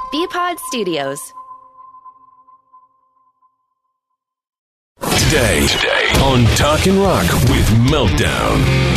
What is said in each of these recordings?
BPod Studios. Today on Talkin' Rock with Meltdown.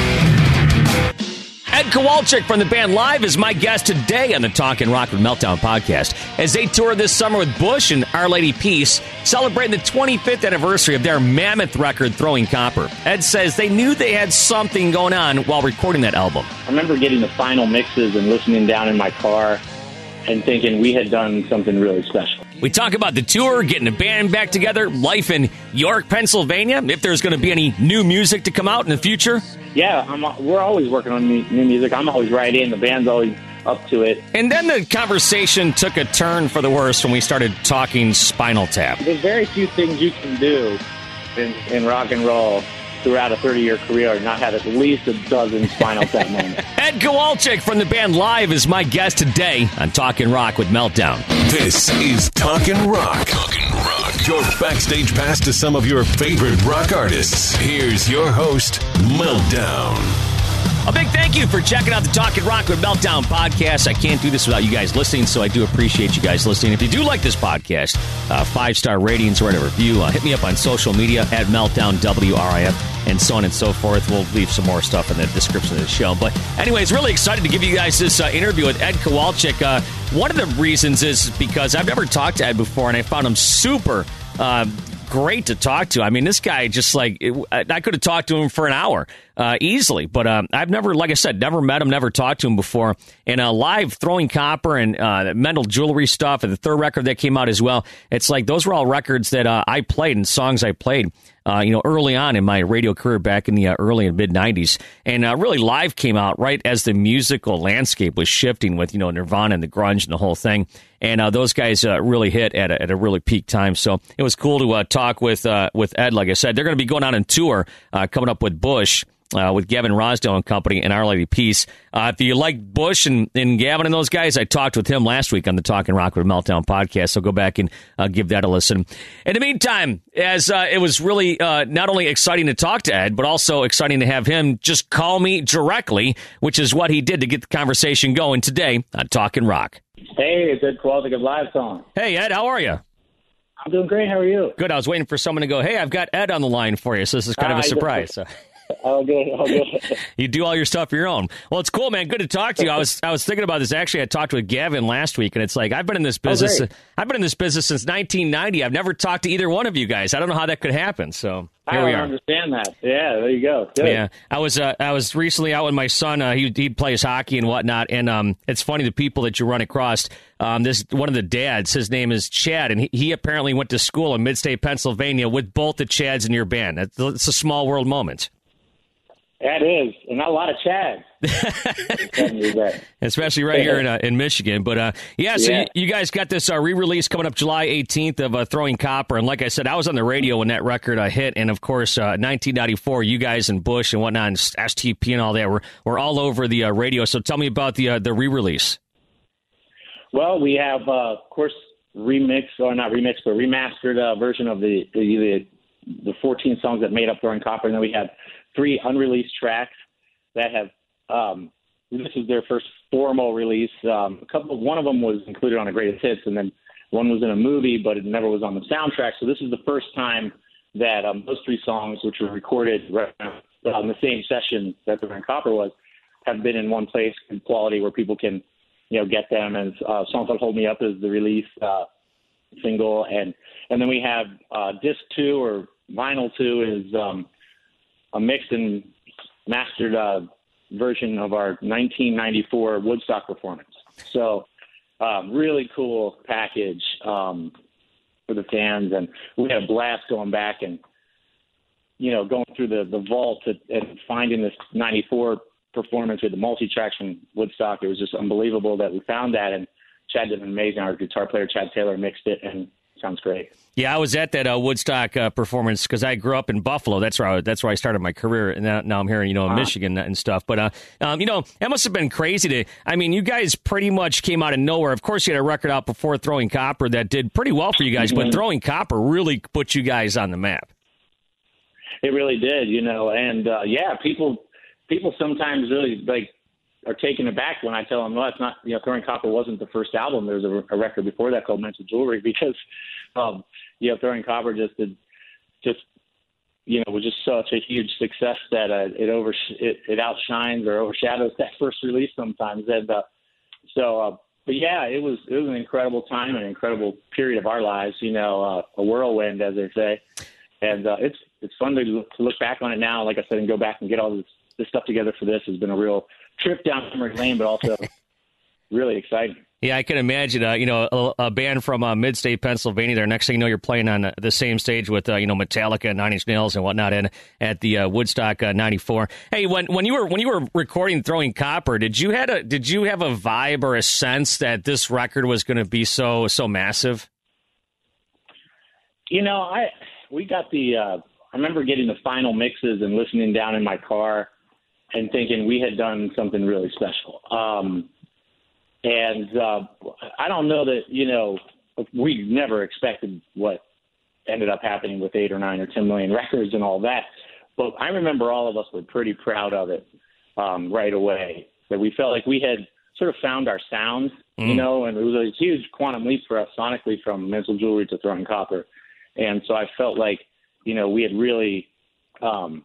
Ed Kowalczyk from the band Live is my guest today on the Talkin' Rock with Meltdown podcast as they tour this summer with Bush and Our Lady Peace, celebrating the 25th anniversary of their mammoth record, Throwing Copper. Ed says they knew they had something going on while recording that album. I remember getting the final mixes and listening down in my car and thinking we had done something really special. We talk about the tour, getting the band back together, life in York, Pennsylvania, if there's going to be any new music to come out in the future. Yeah, we're always working on new music. I'm always writing. The band's always up to it. And then the conversation took a turn for the worse when we started talking Spinal Tap. There's very few things you can do in rock and roll throughout a 30-year career and not have at least a dozen Spinal Tap moments. Ed Kowalczyk from the band Live is my guest today on Talkin' Rock with Meltdown. This is Talkin' Rock. Talkin' Rock. Your backstage pass to some of your favorite rock artists. Here's your host, Meltdown. A big thank you for checking out the Talkin' Rock with Meltdown podcast. I can't do this without you guys listening, so I do appreciate you guys listening. If you do like this podcast, 5-star ratings, write a review. Hit me up on social media at Meltdown WRIF, and so on and so forth. We'll leave some more stuff in the description of the show. But anyways, really excited to give you guys this interview with Ed Kowalczyk. One of the reasons is because I've never talked to Ed before, and I found him super great to talk to. I mean, this guy just I could have talked to him for an hour easily, but I've never, like I said, never met him, never talked to him before. And Live, Throwing Copper and Mendel Jewelry stuff, and the third record that came out as well. It's like those were all records that I played and songs I played early on in my radio career back in the early and mid 90s. And really Live came out right as the musical landscape was shifting with, Nirvana and the grunge and the whole thing. And those guys really hit at a really peak time. So it was cool to talk with Ed. Like I said, they're going to be going on a tour coming up with Bush. With Gavin Rossdale and company and Our Lady Peace. If you like Bush and Gavin and those guys, I talked with him last week on the Talkin' Rock with Meltdown podcast, so go back and give that a listen. In the meantime, as it was really not only exciting to talk to Ed, but also exciting to have him just call me directly, which is what he did to get the conversation going today on Talkin' Rock. Hey, it's Ed Kowalczyk of Live Song. Hey, Ed, how are you? I'm doing great. How are you? Good. I was waiting for someone to go, hey, I've got Ed on the line for you, so this is kind of a surprise. Oh, good. You do all your stuff your own. Well, it's cool, man. Good to talk to you. I was thinking about this. Actually, I talked with Gavin last week, and it's like I've been in this business. I've been in this business since 1990. I've never talked to either one of you guys. I don't know how that could happen. So here we are. I don't understand that. Yeah, there you go. Good. Yeah, I was recently out with my son. He plays hockey and whatnot, and it's funny the people that you run across. This one of the dads. His name is Chad, and he apparently went to school in Midstate, Pennsylvania, with both the Chads in your band. It's a small world moment. That is, and not a lot of Chads. Especially right here in Michigan. But, so you guys got this re-release coming up July 18th of Throwing Copper. And like I said, I was on the radio when that record hit. And, of course, 1994, you guys and Bush and whatnot, and STP and all that were all over the radio. So tell me about the re-release. Well, we have, of course, remastered version of the 14 songs that made up Throwing Copper. And then we have 3 unreleased tracks that have this is their first formal release. One of them was included on a Greatest Hits, and then one was in a movie, but it never was on the soundtrack. So this is the first time that those 3 songs, which were recorded on the same session that the Throwing Copper was, have been in one place in quality where people can get them. And Songs That Hold Me Up is the release single, and then we have disc 2 or vinyl 2 is a mixed and mastered version of our 1994 Woodstock performance. So really cool package for the fans. And we had a blast going back and, going through the vault and finding this 94 performance with the multi-tracks from Woodstock. It was just unbelievable that we found that. And Chad did an amazing. Our guitar player, Chad Taylor, mixed it, and sounds great. Yeah, I was at that Woodstock performance because I grew up in Buffalo. That's where I started my career, and now I'm here, in Michigan and stuff. But that must have been crazy you guys pretty much came out of nowhere. Of course, you had a record out before Throwing Copper that did pretty well for you guys, but Throwing Copper really put you guys on the map. It really did, and people sometimes really are taken aback when I tell them, no, it's not, Throwing Copper wasn't the first album. There's a record before that called Mental Jewelry, because, Throwing Copper was just such a huge success that it outshines or overshadows that first release sometimes. And but yeah, it was an incredible time, an incredible period of our lives, a whirlwind, as they say. And it's fun to look back on it now, like I said, and go back and get all this stuff together for this. Has been a real trip down memory lane, but also really exciting. Yeah, I can imagine, a band from mid-state Pennsylvania there. Next thing you know, you're playing on the same stage with, Metallica, Nine Inch Nails, and whatnot, and at the Woodstock '94. Hey, when you were recording Throwing Copper, did you have a vibe or a sense that this record was going to be so massive? We got I remember getting the final mixes and listening down in my car and thinking we had done something really special. And I don't know that, we never expected what ended up happening with 8 or 9 or 10 million records and all that. But I remember all of us were pretty proud of it right away, that we felt like we had sort of found our sound, and it was a huge quantum leap for us sonically from Mental Jewelry to Throwing Copper. And so I felt like, we had really come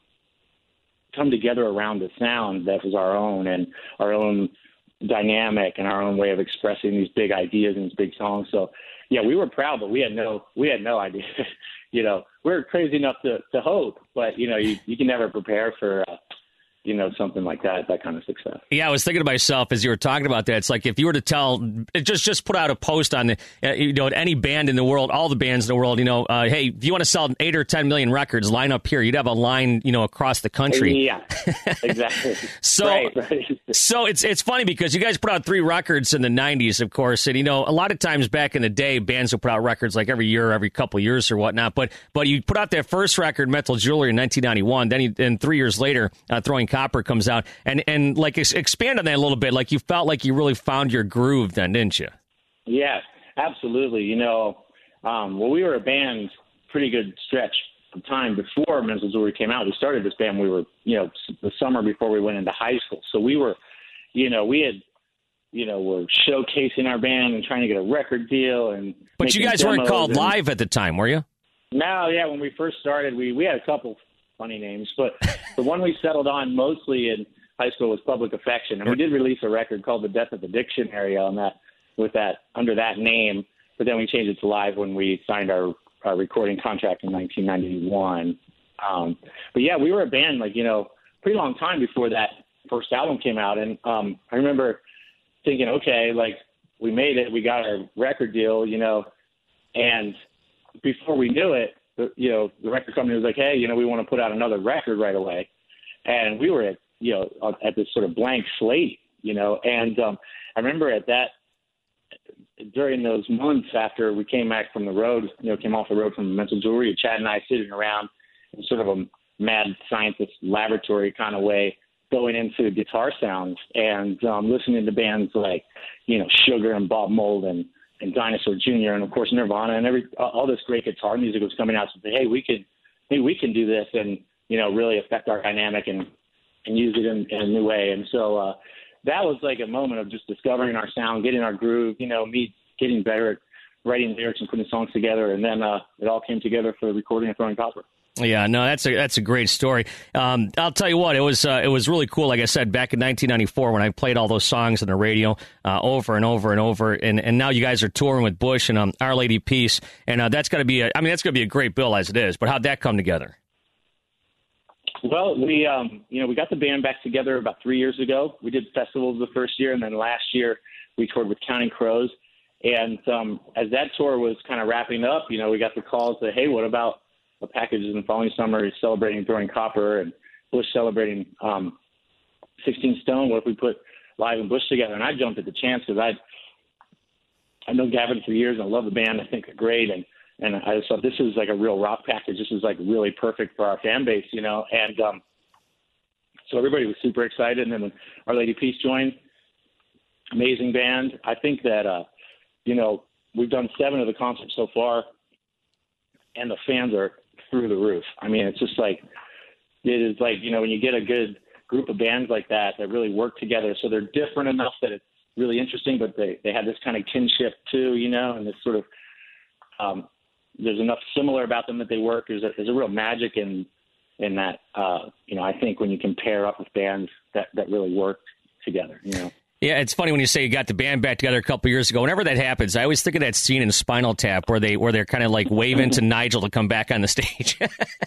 together around the sound that was our own, and our own dynamic and our own way of expressing these big ideas and these big songs. So yeah, we were proud, but we had no idea. We were crazy enough to hope, but you can never prepare for something like that kind of success. Yeah, I was thinking to myself as you were talking about that, it's like if you were to just put out a post on any band in the world, all the bands in the world, hey, if you want to sell 8 or 10 million records, line up here. You'd have a line, across the country. Yeah, exactly. So, right. So it's funny because you guys put out 3 records in the 90s, of course, and a lot of times back in the day, bands would put out records like every year, every couple of years or whatnot. But you put out that first record, Mental Jewelry, in 1991. Then 3 years later, Throwing Copper comes out, and like expand on that a little bit. Like you felt like you really found your groove then, didn't you? Yeah, absolutely. We were a band pretty good stretch of time before Mental Jewelry came out. We started this band. We were, the summer before we went into high school. So we were, were showcasing our band and trying to get a record deal. But you guys weren't called Live at the time, were you? No, yeah. When we first started, we had a couple funny names, but the one we settled on mostly in high school was Public Affection, and we did release a record called The Death of the Dictionary under that name, but then we changed it to Live when we signed our recording contract in 1991. But yeah, we were a band pretty long time before that first album came out, and I remember thinking, okay, we made it, we got our record deal, and before we knew it, the record company was like, hey, we want to put out another record right away. And we were at this sort of blank slate, and I remember during those months after we came back from the road, came off the road from Mental Jewelry, Chad and I sitting around in sort of a mad scientist laboratory kind of way, going into guitar sounds and listening to bands like, Sugar and Bob Mould and Dinosaur Jr. and of course Nirvana and all this great guitar music was coming out. So hey, we can do this and really affect our dynamic and use it in a new way. And so that was like a moment of just discovering our sound, getting our groove. Me getting better at writing lyrics and putting songs together, and then it all came together for the recording of Throwing Copper. Yeah, no, that's a great story. I'll tell you what, it was really cool. Like I said, back in 1994 when I played all those songs on the radio over and over and over, and now you guys are touring with Bush and Our Lady Peace, and that's going to be a great bill as it is. But how'd that come together? Well, we got the band back together about 3 years ago. We did festivals the first year, and then last year we toured with Counting Crows. And as that tour was kind of wrapping up, we got the calls that, hey, what about the packages in the following summer celebrating Throwing Copper and Bush celebrating 16 Stone? What if we put Live and Bush together? And I jumped at the chance because I know Gavin for years and I love the band. I think they're great. And I just thought this is like a real rock package. This is like really perfect for our fan base, And so everybody was super excited. And then when Our Lady Peace joined, amazing band. I think that, we've done 7 of the concerts so far, and the fans are through the roof. I mean, it's just like, it is like, when you get a good group of bands like that really work together. So they're different enough that it's really interesting, but they have this kind of kinship too, and this sort of there's enough similar about them that they work. There's a real magic in that. I think when you can pair up with bands that really work together, Yeah, it's funny when you say you got the band back together a couple years ago. Whenever that happens, I always think of that scene in Spinal Tap where they're kind of like waving to Nigel to come back on the stage.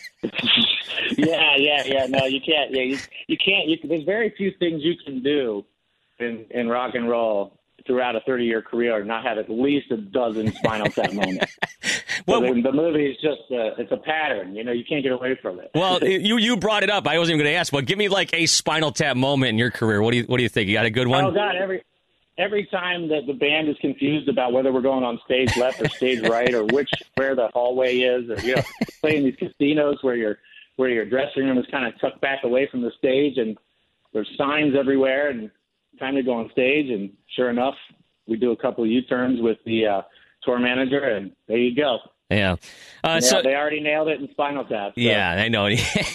Yeah. No, you can't. Yeah, you can't. There's very few things you can do in rock and roll throughout a 30-year career and not have at least a dozen Spinal Tap moments. Well, the movie is just it's a pattern. You can't get away from it. Well, you brought it up. I wasn't even going to ask, but give me like a Spinal Tap moment in your career. What do you think? You got a good one? Oh God, every time that the band is confused about whether we're going on stage left or stage right or where the hallway is, or playing these casinos where your dressing room is kind of tucked back away from the stage and there's signs everywhere and time to go on stage, and sure enough, we do a couple of U-turns with the tour manager, and there you go. Yeah. So they already nailed it in Spinal Tap. So. Yeah, I know.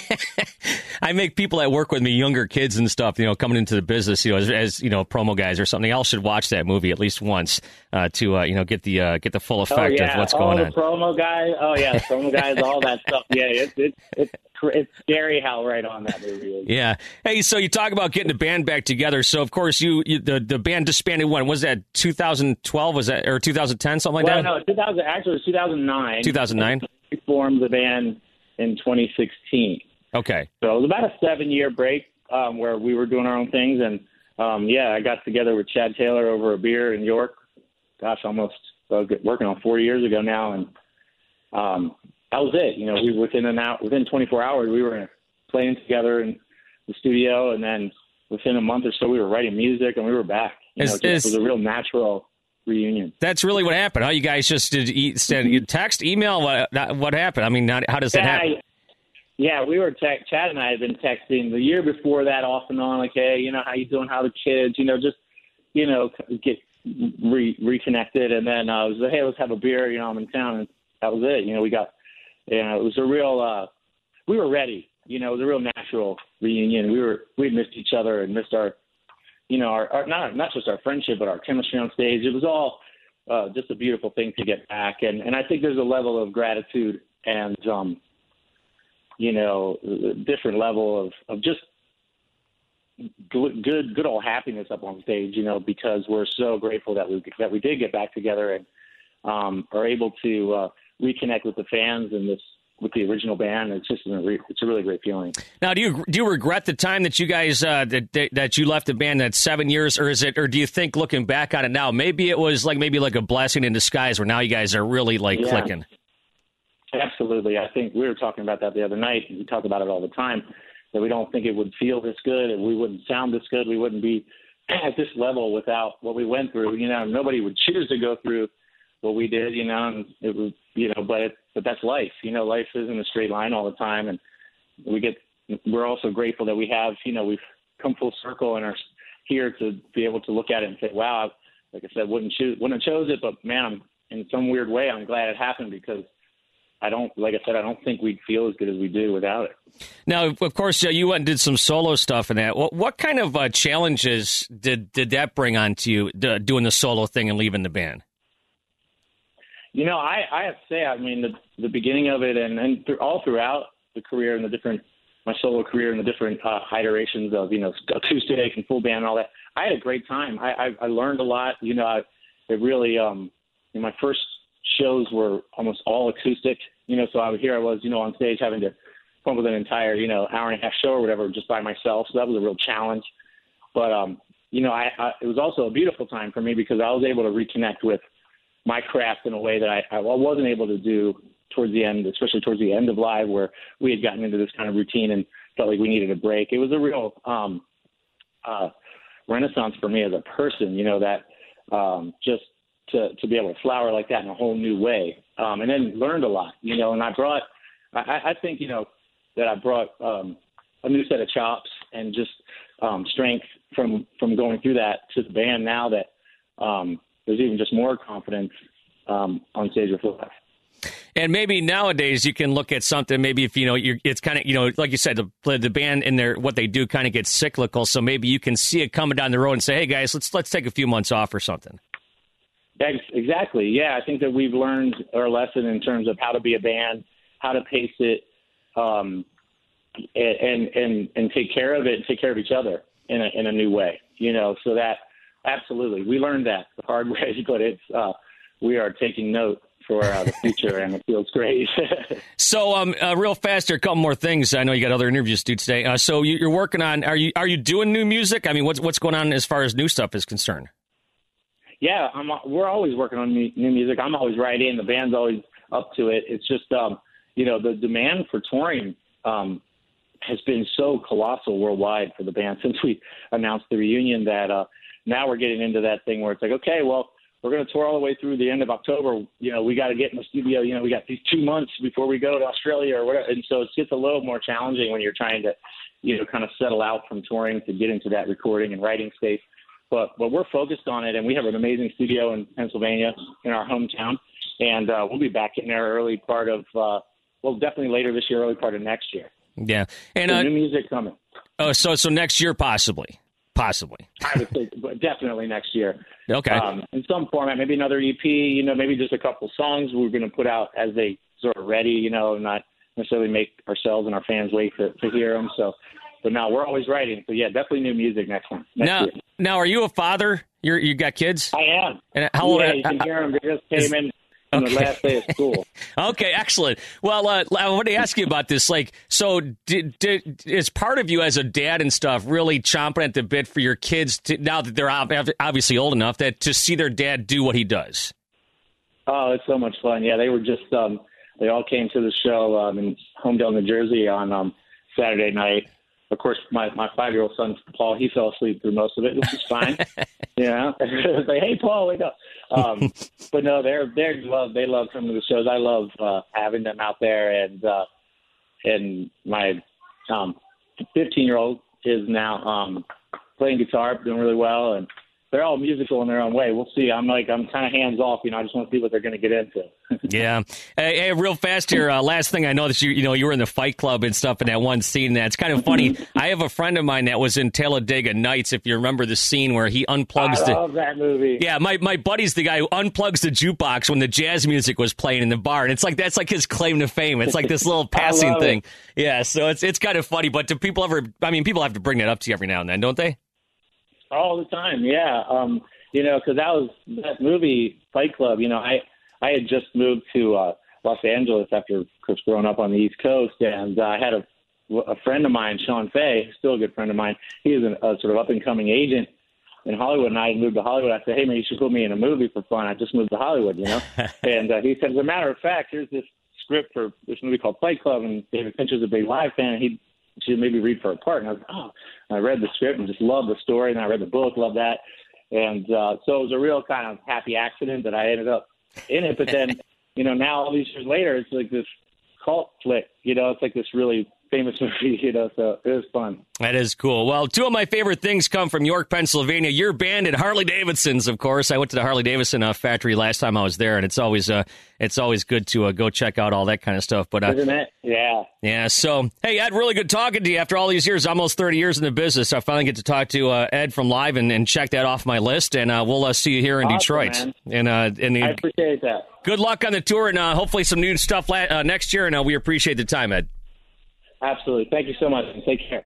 I make people that work with me, younger kids and stuff, coming into the business, as promo guys or something else, should watch that movie at least once to get the full effect of what's going on. The promo guy. Oh yeah, the promo guys, all that stuff. Yeah, it's scary how right on that movie is. Yeah. Hey, so you talk about getting the band back together. So of course the band disbanded when? Was that 2012? Was that or 2010? Something like that? No, actually it was 2009. 2009. We formed the band in 2016. Okay. So it was about a 7-year break where we were doing our own things. And, I got together with Chad Taylor over a beer in York. Gosh, almost working on 4 years ago now. And that was it. We within 24 hours, we were playing together in the studio. And then within a month or so, we were writing music and we were back. It was a real natural reunion. That's really what happened. How you guys just did text, email? What happened? I mean, how does that happen? Yeah, we were Chad and I had been texting the year before that off and on, like, hey, how you doing? How the kids? Get reconnected. And then I was like, hey, let's have a beer. I'm in town, and that was it. We got, it was a real. We were ready. It was a real natural reunion. We missed each other and missed our, our not just our friendship, but our chemistry on stage. It was all just a beautiful thing to get back, and I think there's a level of gratitude and different level of just good old happiness up on stage, because we're so grateful that we did get back together and are able to reconnect with the fans and with the original band. It's a really great feeling. Now, do you regret the time that you guys that you left the band, that 7 years, or do you think looking back on it now, maybe it was like a blessing in disguise where now you guys are really clicking? Absolutely. I think we were talking about that the other night. We talk about it all the time, that we don't think it would feel this good and we wouldn't sound this good. We wouldn't be at this level without what we went through. Nobody would choose to go through what we did, and it was, but that's life. Life isn't a straight line all the time. And we're also grateful that we have, we've come full circle and are here to be able to look at it and say, wow, like I said, wouldn't have chose it, but man, in some weird way, I'm glad it happened because I don't think we'd feel as good as we do without it. Now, of course, you went and did some solo stuff in that. What kind of challenges did that bring on to you, doing the solo thing and leaving the band? I have to say, I mean, the beginning of it and all throughout the career and my solo career and the different iterations of, acoustic and full band and all that, I had a great time. I learned a lot. It really, my first shows were almost all acoustic, so I was, on stage having to come up with an entire, hour and a half show or whatever just by myself. So that was a real challenge. But, it was also a beautiful time for me because I was able to reconnect with my craft in a way that I wasn't able to do towards the end, especially towards the end of Live, where we had gotten into this kind of routine and felt like we needed a break. It was a real renaissance for me as a person, just to be able to flower like that in a whole new way. And then learned a lot, and I think, that I brought a new set of chops and just strength from going through that to the band now that there's even just more confidence on stage with Live. And maybe nowadays you can look at something. Maybe if it's kind of like you said, the band and what they do kind of gets cyclical. So maybe you can see it coming down the road and say, "Hey guys, let's take a few months off or something." Exactly. Yeah, I think that we've learned our lesson in terms of how to be a band, how to pace it, and take care of it, and take care of each other in a new way. So that absolutely we learned that the hard way, but it's we are taking note for the future, and it feels great. So, real fast, there are a couple more things. I know you got other interviews to do today. So you're working on. Are you doing new music? I mean, what's going on as far as new stuff is concerned? Yeah, we're always working on new music. I'm always writing. The band's always up to it. It's just, the demand for touring has been so colossal worldwide for the band since we announced the reunion that now we're getting into that thing where it's like, okay, well, we're going to tour all the way through the end of October. We got to get in the studio. We got these 2 months before we go to Australia or whatever. And so it gets a little more challenging when you're trying to, kind of settle out from touring to get into that recording and writing space. But we're focused on it, and we have an amazing studio in Pennsylvania, in our hometown, and we'll be back in there early part of, definitely later this year, early part of next year. Yeah, and new music coming. Oh, so next year possibly. I would say definitely next year. Okay. In some format, maybe another EP. Maybe just a couple songs we're going to put out as they sort of ready. Not necessarily make ourselves and our fans wait to hear them. So. But no, we're always writing. So, yeah, definitely new music next year. Now, are you a father? You got kids? I am. And how old? Yeah, you can hear them. They just came in on the last day of school. Okay, excellent. Well, I want to ask you about this. So is part of you as a dad and stuff really chomping at the bit for your kids now that they're obviously old enough to see their dad do what he does? Oh, it's so much fun. Yeah, they were just they all came to the show in Homedale, New Jersey on Saturday night. Of course, my 5-year-old son, Paul, he fell asleep through most of it, which is fine. It was like, hey, Paul, wake up. But no, they love coming to the shows. I love having them out there. And my 15-year-old is now playing guitar, doing really well. And they're all musical in their own way. We'll see. I'm kind of hands off. I just want to see what they're going to get into. Yeah. Hey, real fast here. Last thing I know that you were in the Fight Club and stuff in that one scene. That's kind of funny. I have a friend of mine that was in Talladega Nights. If you remember the scene where he unplugs I love that movie. Yeah, my buddy's the guy who unplugs the jukebox when the jazz music was playing in the bar, and it's like that's like his claim to fame. It's like this little passing thing. Yeah. So it's kind of funny. But do people ever? I mean, people have to bring that up to you every now and then, don't they? All the time, yeah. Because that movie, Fight Club. I had just moved to Los Angeles after, of course, growing up on the East Coast, and I had a friend of mine, Sean Fay, still a good friend of mine. He was a sort of up-and-coming agent in Hollywood, and I had moved to Hollywood. I said, hey, man, you should put me in a movie for fun. I just moved to Hollywood, And he said, as a matter of fact, here's this script for this movie called Fight Club, and David Fincher's a big live fan, and he should maybe read for a part. And I was like, I read the script and just loved the story, and I read the book, loved that. And so it was a real kind of happy accident that I ended up in it. But then, now all these years later, it's like this cult flick, it's like this really famous movie, so it was fun. That is cool. Well, two of my favorite things come from York, Pennsylvania. Your band and Harley Davidson's, of course. I went to the Harley Davidson factory last time I was there, and it's always good to go check out all that kind of stuff. But isn't it? Yeah. Yeah. So, hey, Ed, really good talking to you after all these years, almost 30 years in the business. I finally get to talk to Ed from Live and check that off my list, and we'll see you here in Detroit. Man. I appreciate that. Good luck on the tour, and hopefully some new stuff next year. And we appreciate the time, Ed. Absolutely. Thank you so much, and take care.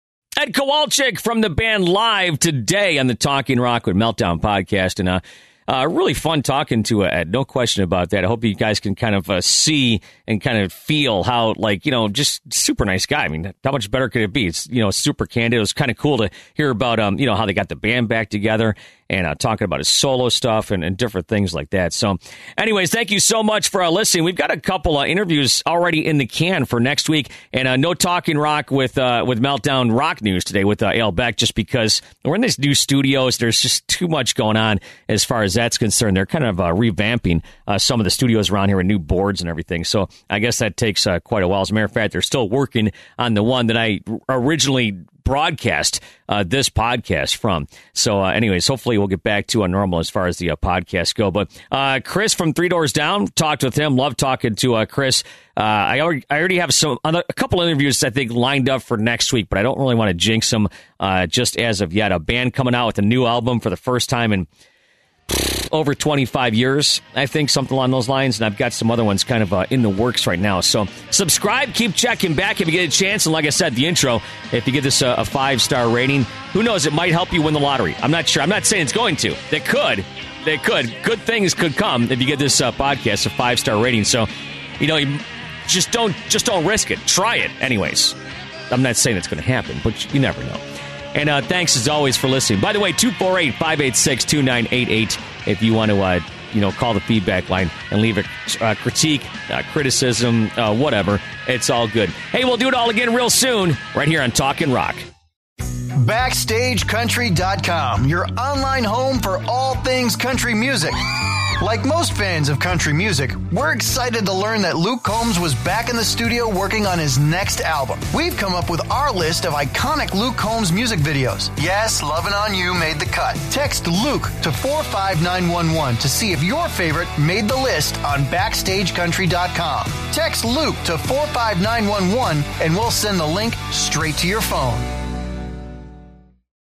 Ed Kowalczyk from the band Live today on the Talking Rock with Meltdown podcast. And really fun talking to Ed, no question about that. I hope you guys can kind of see and kind of feel how, just super nice guy. I mean, how much better could it be? It's, super candid. It was kind of cool to hear about, how they got the band back together and talking about his solo stuff and different things like that. So anyways, thank you so much for listening. We've got a couple interviews already in the can for next week, and no Talking Rock with Meltdown Rock News today with Ale Beck, just because we're in these new studios. There's just too much going on as far as that's concerned. They're kind of revamping some of the studios around here with new boards and everything. So I guess that takes quite a while. As a matter of fact, they're still working on the one that I originally broadcast this podcast from. So anyways, hopefully we'll get back to normal as far as the podcasts go. But Chris from Three Doors Down, talked with him. Love talking to Chris. I already have a couple interviews I think lined up for next week, but I don't really want to jinx them just as of yet. A band coming out with a new album for the first time in over 25 years, I think, something along those lines. And I've got some other ones kind of in the works right now. So subscribe, keep checking back if you get a chance. And like I said, the intro, if you give this a 5-star rating, who knows, it might help you win the lottery. I'm not sure. I'm not saying it's going to. They could. Good things could come if you give this podcast a 5-star rating. So, you just don't risk it. Try it anyways. I'm not saying it's going to happen, but you never know. And thanks, as always, for listening. By the way, 248-586-2988 if you want to, call the feedback line and leave a critique, criticism, whatever. It's all good. Hey, we'll do it all again real soon right here on Talkin' Rock. BackstageCountry.com, your online home for all things country music. Like most fans of country music, we're excited to learn that Luke Combs was back in the studio working on his next album. We've come up with our list of iconic Luke Combs music videos. Yes, Lovin' On You made the cut. Text Luke to 45911 to see if your favorite made the list on BackstageCountry.com. Text Luke to 45911 and we'll send the link straight to your phone.